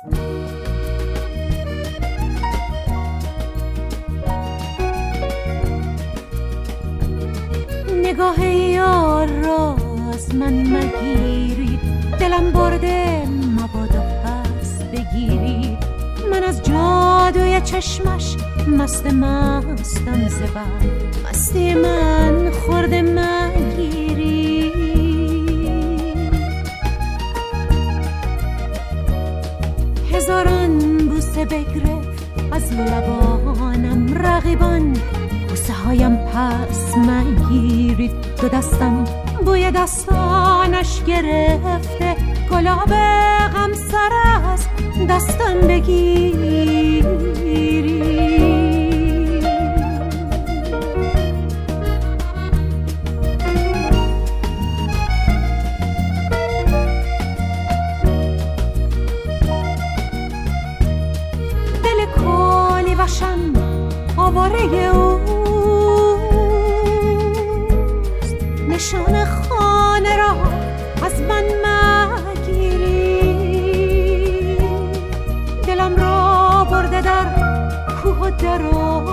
نگاه یار را از من مگیرید، دلم برده مبادا پس بگیرید. من از جادوی چشمش مستم زبر، مستی من خورده مگیرید. هزاران بوسه بگرفت از لبانم رقیبان، بوسه هایم پس مگیرید. دو دستم بوی دستانش گرفته، گلاب غم سر از دستم بگیرید. دل کالی وشم آواره اوست، نشان خانه را از من مگیری. دلم را برده در کوه و در و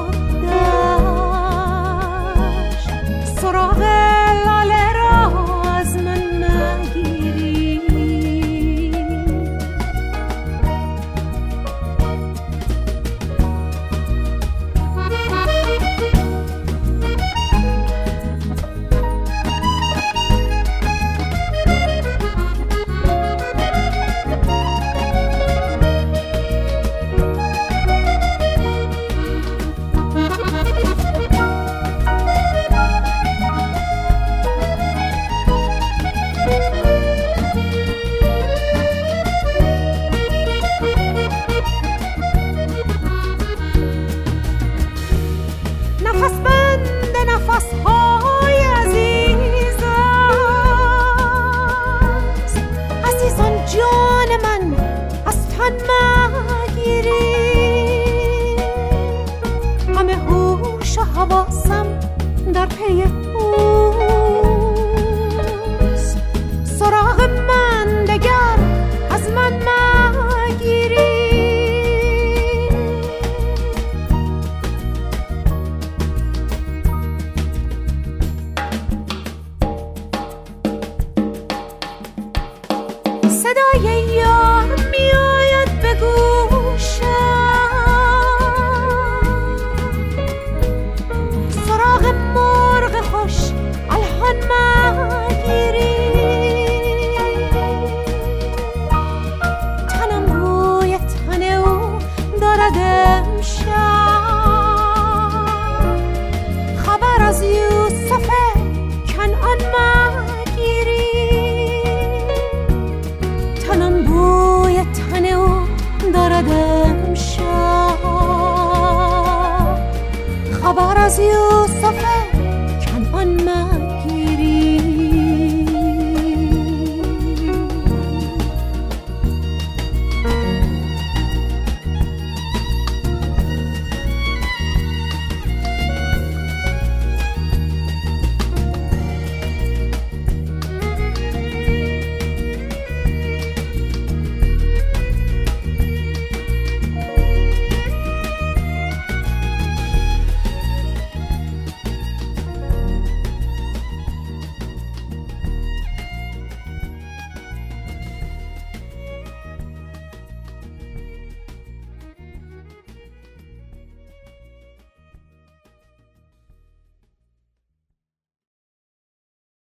دشت، سراغ لاله را از من مگیری. نفس بند نفس های عزیز است، عزیزان جان من از تن مگیری. همه هوش و حواسم در پی اوست، سراغ من دگر از من مگیری. صدای یار می آید به گوشم، سراغ مرغ خوش الحان مگیری. تنم روی تن او دارد امشب، خبر از یوسف کنعان مگیری. تنم بوی تن او دارد امشب، خبر از یوسف